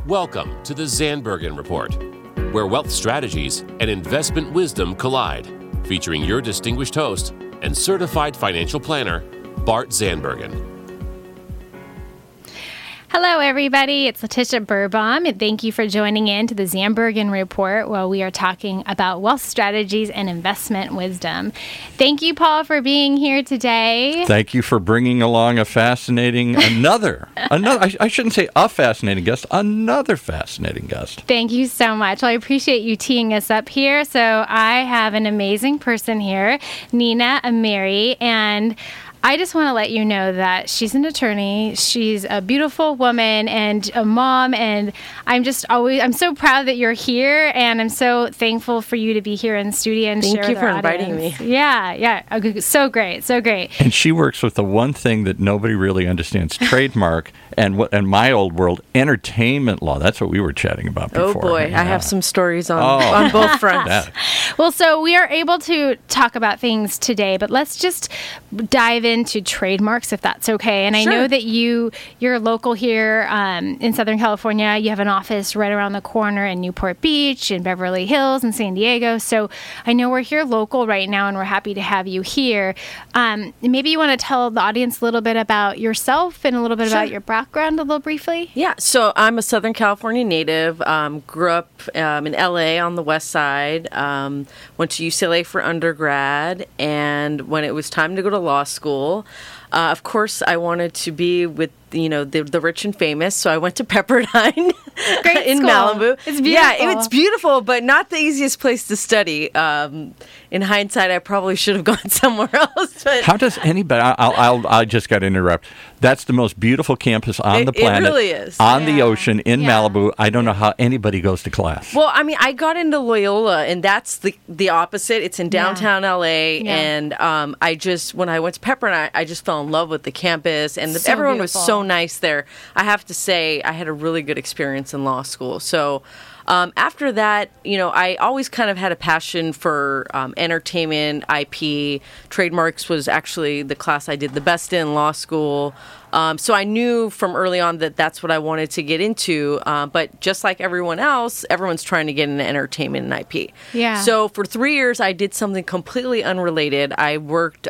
Welcome to the Zandbergen Report, where wealth strategies and investment wisdom collide, featuring your distinguished host and certified financial planner, Bart Zandbergen. Hello, everybody. It's Letitia Birbaum, and thank you for joining in to the Zandbergen Report, where we are talking about wealth strategies and investment wisdom. Thank you, Paul, for being here today. Thank you for bringing along a fascinating, another, I shouldn't say a fascinating guest, another fascinating guest. Thank you so much. Well, I appreciate you teeing us up here. So I have an amazing person here, Nina Amiri, and I just want to let you know that she's an attorney. She's a beautiful woman and a mom, and I'm so proud that you're here, and I'm so thankful for you to be here in studio and share with our audience. Thank you for inviting me. Yeah. So great. And she works with the one thing that nobody really understands, trademark, and my old world, entertainment law. That's what we were chatting about before. Oh, boy. Yeah. I have some stories on both fronts. Yeah. Well, so we are able to talk about things today, but let's just dive into trademarks, if that's okay. And Sure. I know that you're local here in Southern California. You have an office right around the corner in Newport Beach, in Beverly Hills, in San Diego. So I know we're here local right now, and we're happy to have you here. Maybe you want to tell the audience a little bit about yourself and a little bit Sure. about your background a little briefly. Yeah, so I'm a Southern California native, grew up in LA on the west side, went to UCLA for undergrad, and when it was time to go to law school, of course I wanted to be with the rich and famous, so I went to Pepperdine in school. Malibu. It's beautiful. Yeah, it's beautiful, but not the easiest place to study. In hindsight, I probably should have gone somewhere else. But How does anybody? I just got to interrupt. That's the most beautiful campus on the planet. It really is. On the ocean in Yeah. Malibu. I don't know how anybody goes to class. Well, I mean, I got into Loyola, and that's the opposite. It's in downtown LA, Yeah. and when I went to Pepperdine, I just fell in love with the campus, and So everyone was beautiful. so nice there. I have to say, I had a really good experience in law school. So after that, I always kind of had a passion for entertainment, IP. Trademarks was actually the class I did the best in law school. So I knew from early on that that's what I wanted to get into. But just like everyone else, everyone's trying to get into entertainment and IP. Yeah. So for 3 years, I did something completely unrelated. I worked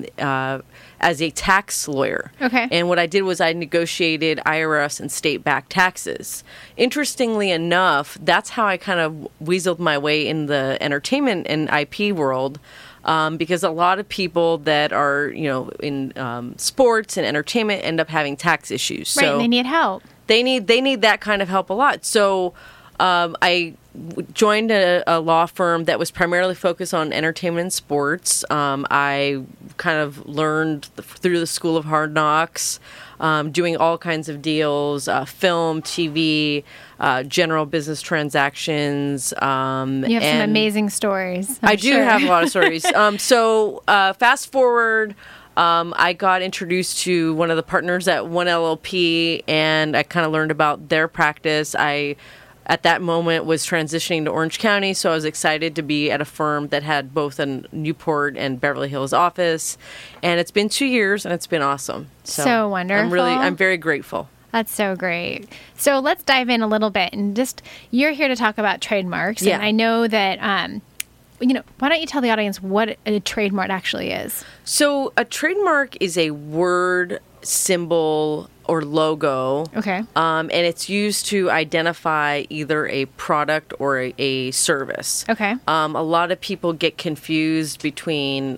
as a tax lawyer. Okay. And what I did was I negotiated IRS and state-backed taxes. Interestingly enough, that's how I kind of weaseled my way in the entertainment and IP world. Because a lot of people that are, in sports and entertainment end up having tax issues. Right, So and they need help. they need that kind of help a lot. So I joined a law firm that was primarily focused on entertainment and sports. I kind of learned through the School of Hard Knocks, doing all kinds of deals, film, TV, general business transactions. You have some amazing stories. I do have a lot of stories. So fast forward, I got introduced to one of the partners at One LLP, and I kind of learned about their practice. I, at that moment, was transitioning to Orange County, so I was excited to be at a firm that had both a Newport and Beverly Hills office. And it's been 2 years, and it's been awesome. So wonderful. I'm very grateful. That's so great. So let's dive in a little bit, and you're here to talk about trademarks. Yeah. And I know that, why don't you tell the audience what a trademark actually is? So a trademark is a word, symbol, or logo. Okay. And it's used to identify either a product or a service. Okay. A lot of people get confused between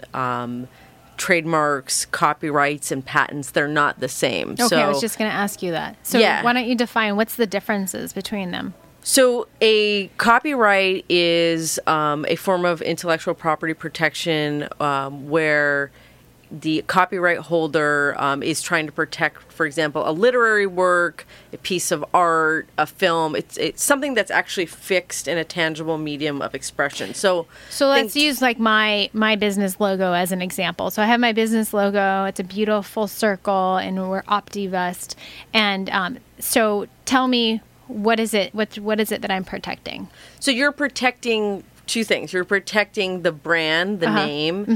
trademarks, copyrights, and patents. They're not the same. Okay, So, I was just going to ask you that. So Yeah. why don't you define what's the differences between them? So a copyright is a form of intellectual property protection where the copyright holder is trying to protect, for example, a literary work, a piece of art, a film. It's something that's actually fixed in a tangible medium of expression. So let's use like my business logo as an example. So I have my business logo. It's a beautiful circle, and we're Optivest. And so tell me, what is it? What is it that I'm protecting? So you're protecting two things. You're protecting the brand, the name,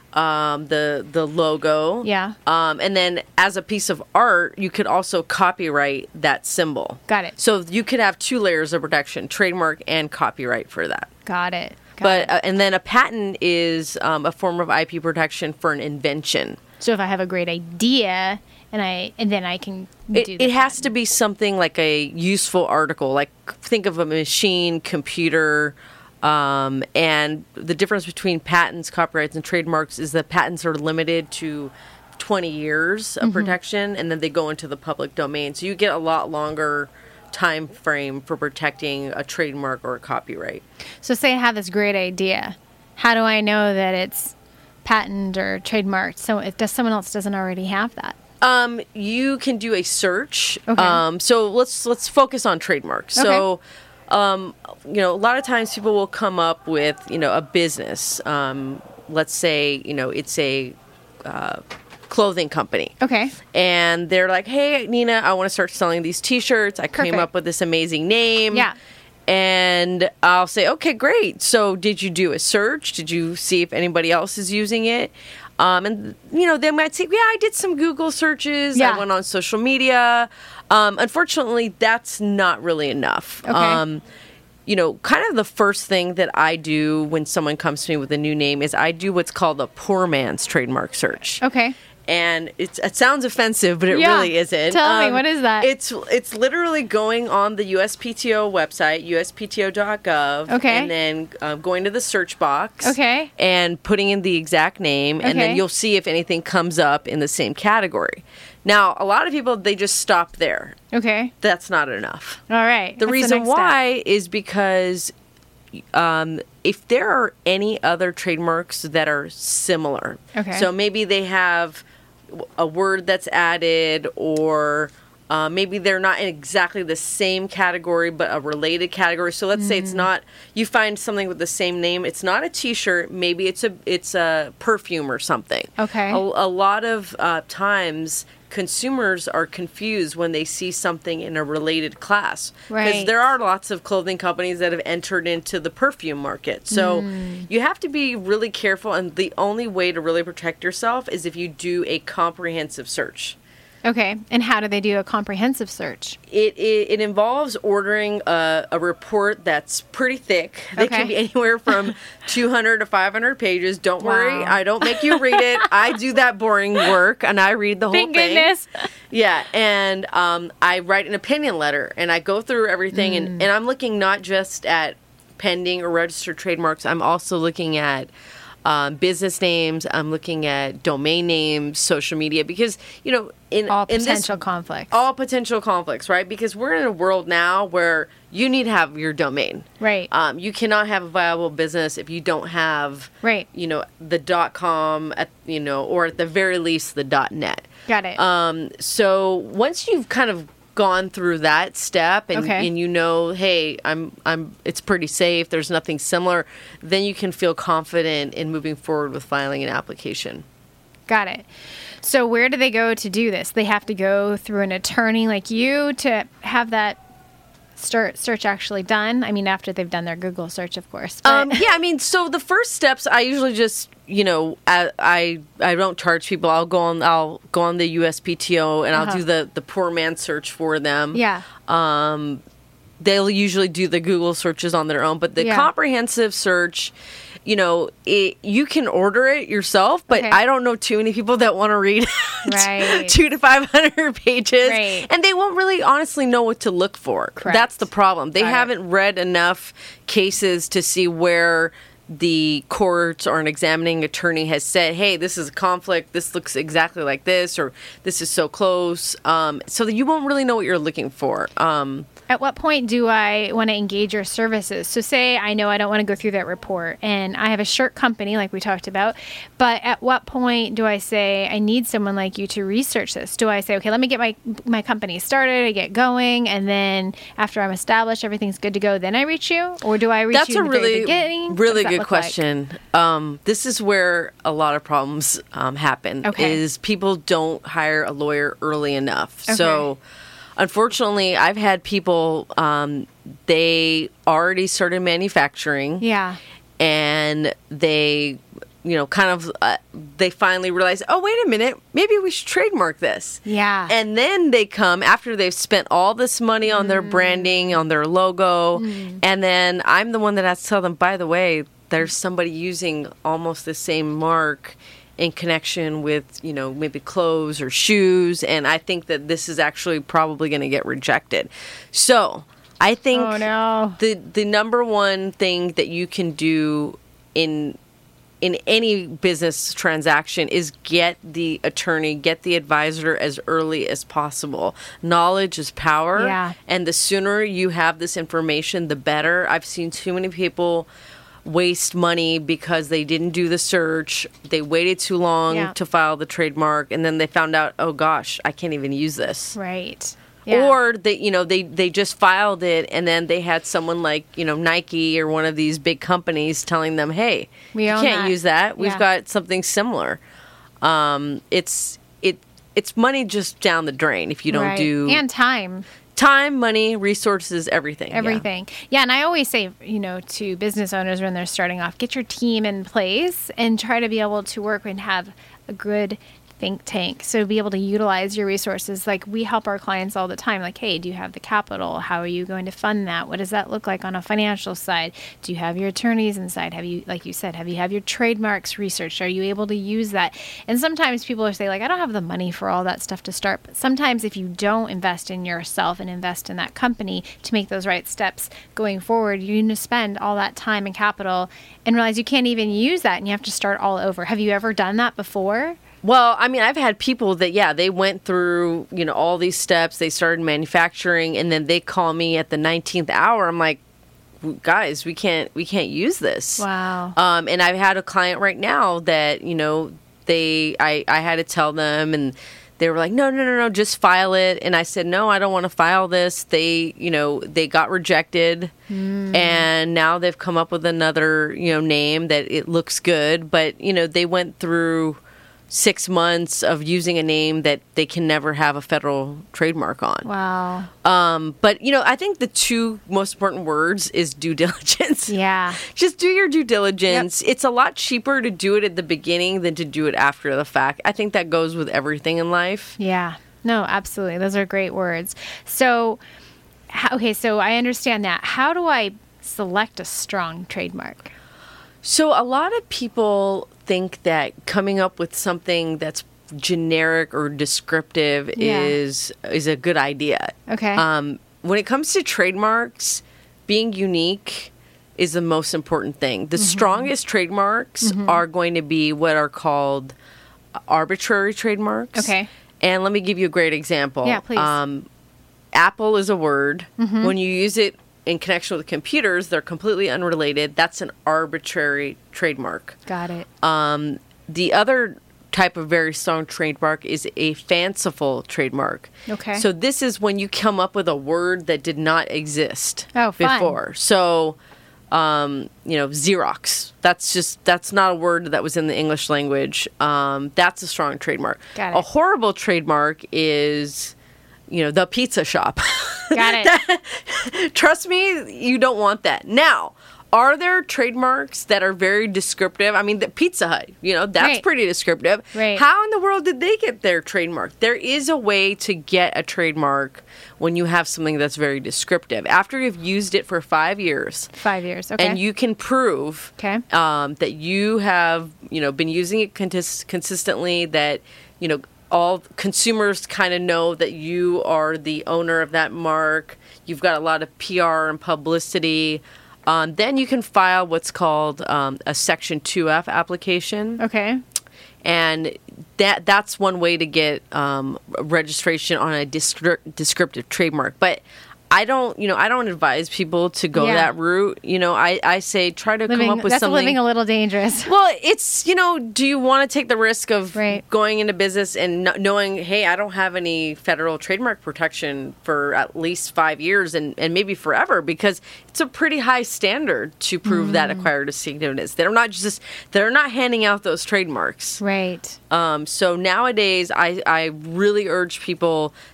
the logo. Yeah. And then as a piece of art, you could also copyright that symbol. Got it. So you could have two layers of protection, trademark and copyright for that. Got it. And then a patent is a form of IP protection for an invention. So if I have a great idea and then I can do it has to be something like a useful article. Like think of a machine, computer, and the difference between patents, copyrights, and trademarks is that patents are limited to 20 years of protection, and then they go into the public domain. So you get a lot longer time frame for protecting a trademark or a copyright. So say I have this great idea. How do I know that it's patent or trademarked? So if someone else doesn't already have that? You can do a search. Okay. So let's focus on trademarks. Okay. So, a lot of times people will come up with, a business. Let's say, it's a clothing company. Okay. And they're like, hey, Nina, I want to start selling these T-shirts. I came up with this amazing name. Yeah. And I'll say, okay, great. So did you do a search? Did you see if anybody else is using it? And, they might say, yeah, I did some Google searches. Yeah. I went on social media. Unfortunately, that's not really enough. Okay. Kind of the first thing that I do when someone comes to me with a new name is I do what's called a poor man's trademark search. Okay. And it sounds offensive, but it really isn't. Tell me, what is that? It's literally going on the USPTO website, uspto.gov, Okay. and then going to the search box, Okay. and putting in the exact name, and then Okay. you'll see if anything comes up in the same category. Now, a lot of people, they just stop there. Okay. That's not enough. All right. The reason why is because if there are any other trademarks that are similar, Okay. so maybe they have a word that's added, or maybe they're not in exactly the same category but a related category. So let's say it's not, you find something with the same name, it's not a T-shirt, maybe it's a perfume or something. Okay. A lot of times consumers are confused when they see something in a related class. Because Right. there are lots of clothing companies that have entered into the perfume market. So you have to be really careful, and the only way to really protect yourself is if you do a comprehensive search. Okay. And how do they do a comprehensive search? It involves ordering a report that's pretty thick. They Okay. can be anywhere from 200 to 500 pages. Don't worry, Wow. I don't make you read it. I do that boring work, and I read the whole Thank thing. goodness. Yeah, and I write an opinion letter, and I go through everything, and I'm looking not just at pending or registered trademarks. I'm also looking at business names. I'm looking at domain names, social media, because All potential conflicts. all potential conflicts, right? Because we're in a world now where you need to have your domain. Right. You cannot have a viable business if you don't have, Right. the .com or at the very least the .net. Got it. So once you've kind of gone through that step and, Okay. and hey, it's pretty safe, there's nothing similar, then you can feel confident in moving forward with filing an application. Got it. So where do they go to do this? They have to go through an attorney like you to have that search actually done? I mean, after they've done their Google search, of course. But So the first steps, I usually just, I don't charge people. I'll go on the USPTO and I'll do the poor man search for them. Yeah. They'll usually do the Google searches on their own, but the comprehensive search, you can order it yourself, but Okay. I don't know too many people that want to read Right. 200 to 500 pages, Right. and they won't really honestly know what to look for. Correct. That's the problem. They Got it. haven't read enough cases to see where the court or an examining attorney has said, hey, this is a conflict, this looks exactly like this, or this is so close, so that you won't really know what you're looking for. At what point do I want to engage your services? So say I know I don't want to go through that report and I have a shirt company like we talked about, but at what point do I say I need someone like you to research this? Do I say, okay, let me get my company started, I get going, and then after I'm established, everything's good to go, then I reach you? Or do I reach That's you a in the very really, beginning? What really does that good look like? question. This is where a lot of problems happen. Okay. Is people don't hire a lawyer early enough. Okay. So, unfortunately, I've had people, they already started manufacturing. Yeah. and they, kind of, they finally realize, oh, wait a minute, maybe we should trademark this. Yeah. And then they come after they've spent all this money on their branding, on their logo, and then I'm the one that has to tell them, by the way, there's somebody using almost the same mark in connection with, maybe clothes or shoes, and I think that this is actually probably going to get rejected. So I think the number one thing that you can do in any business transaction is get the attorney, get the advisor as early as possible. Knowledge is power, and the sooner you have this information, the better. I've seen too many people waste money because they didn't do the search. They waited too long to file the trademark, and then they found out, oh gosh, I can't even use this. Right. Yeah. Or they just filed it, and then they had someone like Nike or one of these big companies telling them, hey, you can't use that. We've got something similar. It's money just down the drain if you don't do, and time. Time, money, resources, everything. Everything. Yeah, and I always say, to business owners when they're starting off, get your team in place and try to be able to work and have a good think tank. So be able to utilize your resources. Like we help our clients all the time. Like, hey, do you have the capital? How are you going to fund that? What does that look like on a financial side? Do you have your attorneys inside? Have you, like you said, have your trademarks researched? Are you able to use that? And sometimes people say like, I don't have the money for all that stuff to start. But sometimes if you don't invest in yourself and invest in that company to make those right steps going forward, you're going to spend all that time and capital and realize you can't even use that and you have to start all over. Have you ever done that before? Well, I mean, I've had people that, they went through, all these steps. They started manufacturing, and then they call me at the 19th hour. I'm like, guys, we can't use this. Wow. And I've had a client right now that, I had to tell them, and they were like, no, just file it. And I said, no, I don't want to file this. They got rejected, and now they've come up with another, name that it looks good, but, they went through 6 months of using a name that they can never have a federal trademark on. Wow. But, I think the two most important words is due diligence. Yeah. Just do your due diligence. Yep. It's a lot cheaper to do it at the beginning than to do it after the fact. I think that goes with everything in life. Yeah. No, absolutely. Those are great words. So, so I understand that. How do I select a strong trademark? So a lot of people think that coming up with something that's generic or descriptive is a good idea. Okay. When it comes to trademarks, being unique is the most important thing. The strongest trademarks are going to be what are called arbitrary trademarks. Okay. And let me give you a great example. Yeah, please. Apple is a word. When you use it in connection with computers, they're completely unrelated. That's an arbitrary trademark. Got it. The other type of very strong trademark is a fanciful trademark. Okay. So this is when you come up with a word that did not exist Fun. before. So, Xerox. That's not a word that was in the English language. That's a strong trademark. Got it. A horrible trademark is, the pizza shop. Got it. Trust me, you don't want that. Now, are there trademarks that are very descriptive? I mean, the Pizza Hut, that's pretty descriptive. Right. How in the world did they get their trademark? There is a way to get a trademark when you have something that's very descriptive. After you've used it for 5 years. 5 years, okay. And you can prove that you have, been using it consistently, that, all consumers kind of know that you are the owner of that mark. You've got a lot of PR and publicity. Then you can file what's called a Section 2F application. Okay. And that's one way to get registration on a descriptive trademark. But I don't advise people to go that route. I say try to come up with something. That's living a little dangerous. Well, it's, do you want to take the risk of Right. going into business and knowing, hey, I don't have any federal trademark protection for at least 5 years and maybe forever, because it's a pretty high standard to prove that acquired distinctiveness. They're not handing out those trademarks. Right. So nowadays, I really urge people,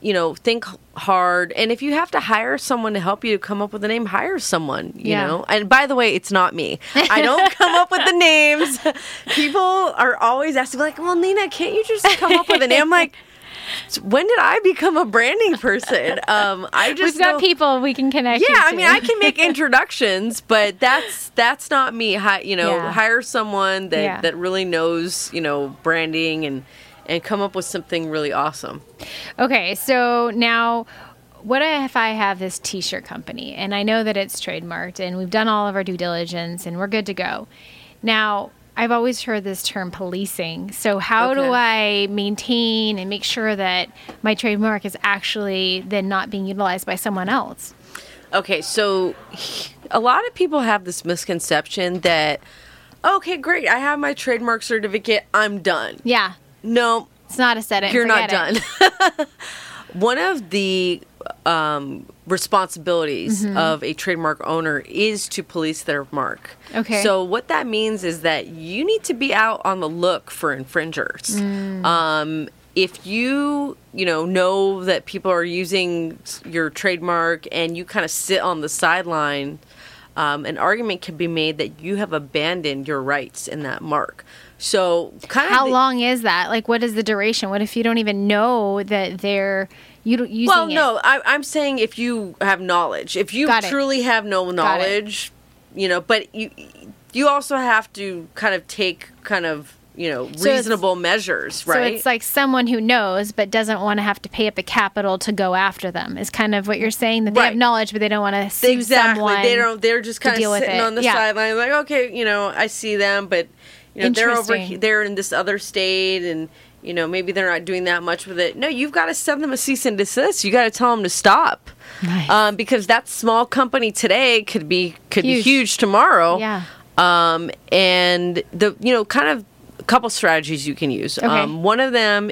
think hard. And if you have to hire someone to help you come up with a name, hire someone, you know. And by the way, it's not me. I don't come up with the names. People are always asking, like, well, Nina, can't you just come up with a name? I'm like, when did I become a branding person? We've got people we can connect. Yeah, you to. I mean, I can make introductions, but that's not me. Hire someone that really knows, branding and come up with something really awesome. Okay, so now what if I have this t-shirt company and I know that it's trademarked and we've done all of our due diligence and we're good to go. Now, I've always heard this term policing. So how do I maintain and make sure that my trademark is actually then not being utilized by someone else? Okay, so a lot of people have this misconception that, okay, great, I have my trademark certificate, I'm done. Yeah. No. It's not a set it. You're not done. One of the responsibilities of a trademark owner is to police their mark. Okay. So what that means is that you need to be out on the look for infringers. If you know that people are using your trademark and you kind of sit on the sideline, an argument can be made that you have abandoned your rights in that mark. So how long is that? Like, what is the duration? What if you don't even know that they're using it? Well, no, I'm saying if you have knowledge. If you truly have no knowledge, but you also have to kind of take reasonable measures, right? So it's like someone who knows but doesn't want to have to pay up the capital to go after them is kind of what you're saying, that they have knowledge but they don't want to sue someone. They're just kind of sitting on the sideline like, okay, I see them, but they're in this other state and maybe they're not doing that much with it. No, you've got to send them a cease and desist. You got to tell them to stop. Nice. Because that small company today could be huge tomorrow. Yeah. And the kind of a couple strategies you can use. Okay. One of them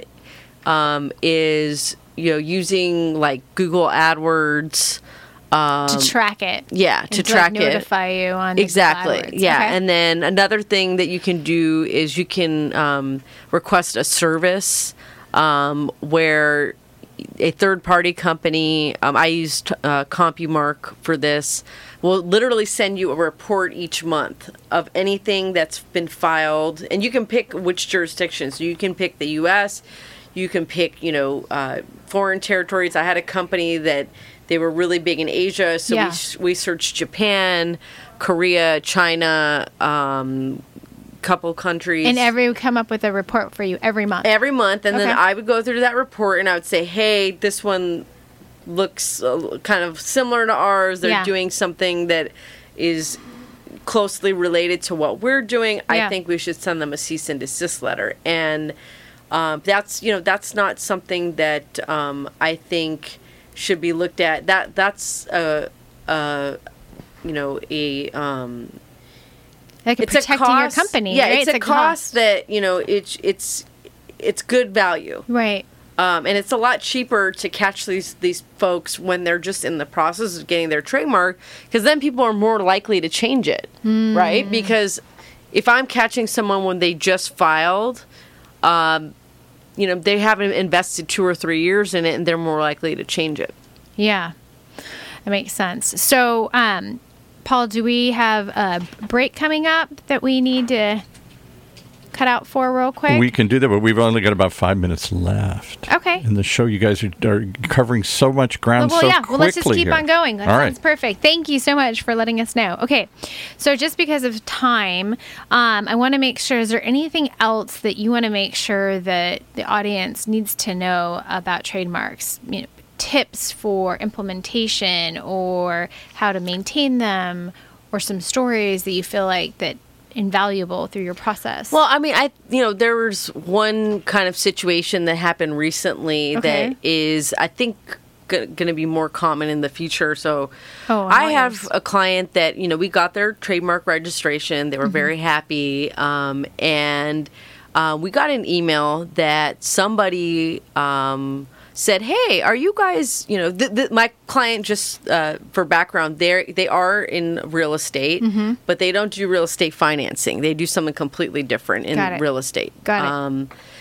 is using like Google AdWords to track it. Yeah, to track it. Notify you on exactly. AdWords. Yeah, okay. And then another thing that you can do is you can request a service where a third-party company, I used CompuMark for this, will literally send you a report each month of anything that's been filed. And you can pick which jurisdiction. So you can pick the U.S., you can pick, foreign territories. I had a company that they were really big in Asia, so we searched Japan, Korea, China, couple countries. And would come up with a report for you every month. Every month, and then I would go through that report and I would say, hey, this one looks kind of similar to ours. They're doing something that is closely related to what we're doing. I think we should send them a cease and desist letter. And that's not something that I think should be looked at. That's like it's protecting your company. Yeah, right? it's a cost that it's good value. Right. And it's a lot cheaper to catch these folks when they're just in the process of getting their trademark, because then people are more likely to change it, right? Because if I'm catching someone when they just filed, they haven't invested 2 or 3 years in it, and they're more likely to change it. Yeah, that makes sense. So, Paul, do we have a break coming up that we need to cut out for real quick? We can do that, but we've only got about 5 minutes left. Okay. In the show, you guys are covering so much ground so quickly. Well, let's just keep on going. That sounds right. perfect. Thank you so much for letting us know. Okay, so just because of time, I want to make sure, is there anything else that you want to make sure that the audience needs to know about trademarks? Tips for implementation or how to maintain them, or some stories that you feel like that invaluable through your process? Well, I mean, there was one kind of situation that happened recently that is, I think, going to be more common in the future. So I have a client that, we got their trademark registration. They were very happy. And we got an email that somebody said, hey, are you guys, my client, just for background, they are in real estate, but they don't do real estate financing. They do something completely different in real estate. Got it.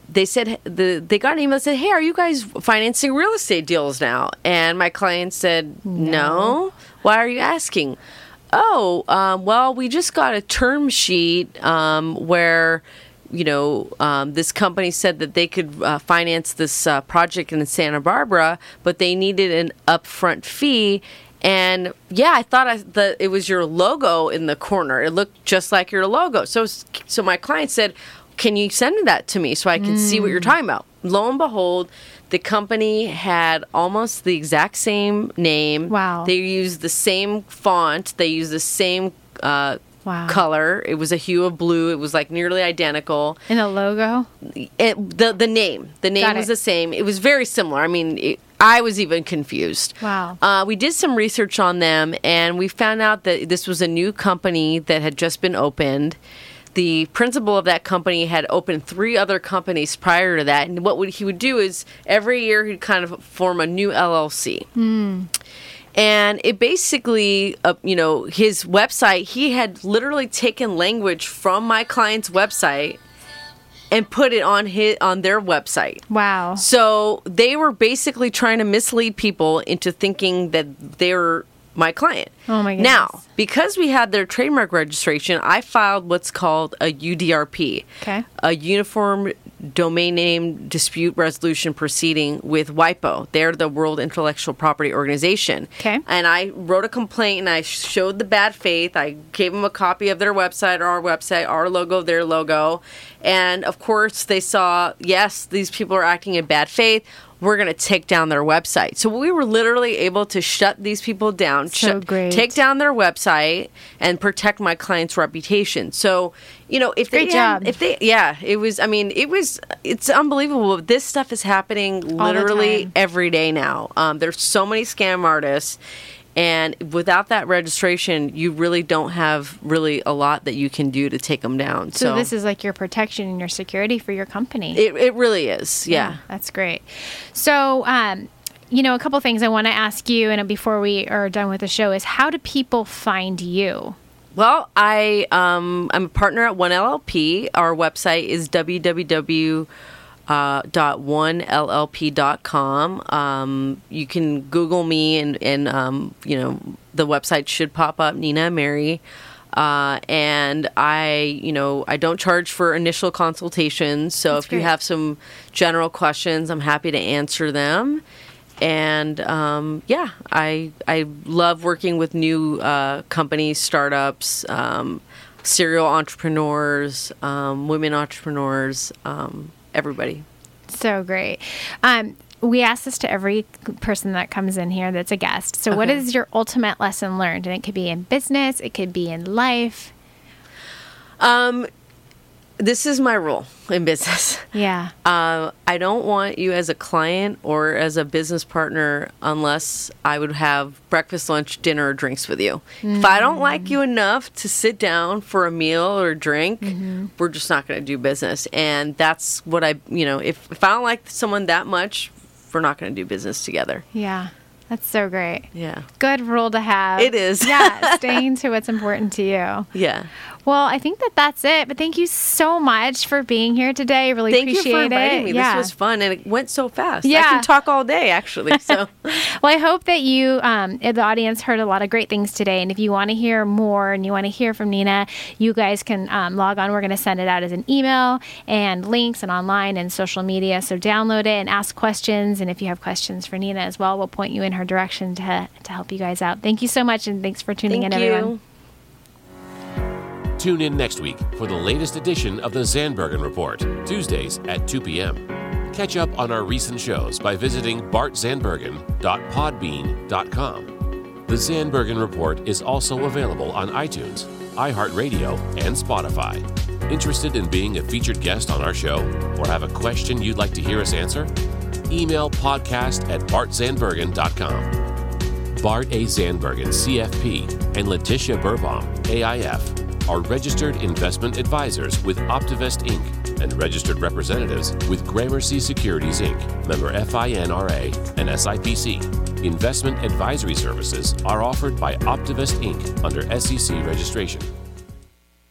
they said they got an email that said, "Hey, are you guys financing real estate deals now?" And my client said, "No. Why are you asking?" "Oh, well, we just got a term sheet where, this company said that they could finance this project in Santa Barbara, but they needed an upfront fee." And yeah, I thought that it was your logo in the corner. It looked just like your logo. So my client said, "Can you send that to me so I can see what you're talking about?" Lo and behold, the company had almost the exact same name. Wow. They used the same font. They used the same color. It was a hue of blue. It was like nearly identical. And the logo? The name. The name was the same. It was very similar. I mean, I was even confused. Wow. We did some research on them, and we found out that this was a new company that had just been opened. The principal of that company had opened 3 other companies prior to that, and what he would do is every year he'd kind of form a new LLC. And it basically, his website, he had literally taken language from my client's website and put it on their website. Wow. So they were basically trying to mislead people into thinking that they're my client. Oh my goodness. Now, because we had their trademark registration, I filed what's called a UDRP. Okay. A Uniform Domain Name Dispute Resolution Proceeding with WIPO. They're the World Intellectual Property Organization. Okay. And I wrote a complaint and I showed the bad faith. I gave them a copy of their website, our logo, their logo. And of course they saw, yes, these people are acting in bad faith. We're going to take down their website. So we were literally able to shut these people down, great. Take down their website, and protect my client's reputation. So, if Great job. It's unbelievable. This stuff is happening literally every day now. There's so many scam artists. And without that registration, you really don't have really a lot that you can do to take them down. So this is like your protection and your security for your company. It really is, yeah. That's great. So, a couple things I want to ask you, and before we are done with the show, is how do people find you? Well, I'm a partner at One LLP. Our website is www.onellp.com. You can Google me and the website should pop up, Nina Amiri. And I don't charge for initial consultations. So That's if you great. have some general questions, I'm happy to answer them. And I love working with new companies, startups, serial entrepreneurs, women entrepreneurs, everybody. So great. We ask this to every person that comes in here that's a guest. So what is your ultimate lesson learned? And it could be in business, it could be in life. This is my rule in business. Yeah. I don't want you as a client or as a business partner unless I would have breakfast, lunch, dinner, or drinks with you. If I don't like you enough to sit down for a meal or a drink, we're just not going to do business. And that's what if I don't like someone that much, we're not going to do business together. Yeah. That's so great. Yeah. Good rule to have. It is. Yeah. Staying to what's important to you. Yeah. Well, I think that's it. But thank you so much for being here today. I really appreciate it. Thank you for inviting me. Yeah. This was fun, and it went so fast. Yeah. I can talk all day, actually. So, well, I hope that you, the audience, heard a lot of great things today. And if you want to hear more and you want to hear from Nina, you guys can log on. We're going to send it out as an email and links and online and social media. So download it and ask questions. And if you have questions for Nina as well, we'll point you in her direction to help you guys out. Thank you so much, and thanks for tuning in, everyone. Tune in next week for the latest edition of the Zandbergen Report, Tuesdays at 2 p.m. Catch up on our recent shows by visiting bartzandbergen.podbean.com. The Zandbergen Report is also available on iTunes, iHeartRadio, and Spotify. Interested in being a featured guest on our show or have a question you'd like to hear us answer? Email podcast@bartzandbergen.com. Bart A. Zandbergen, CFP, and Letitia Burbaum, AIF, are registered investment advisors with Optivest Inc. and registered representatives with Gramercy Securities Inc., member FINRA and SIPC. Investment advisory services are offered by Optivest Inc. under SEC registration.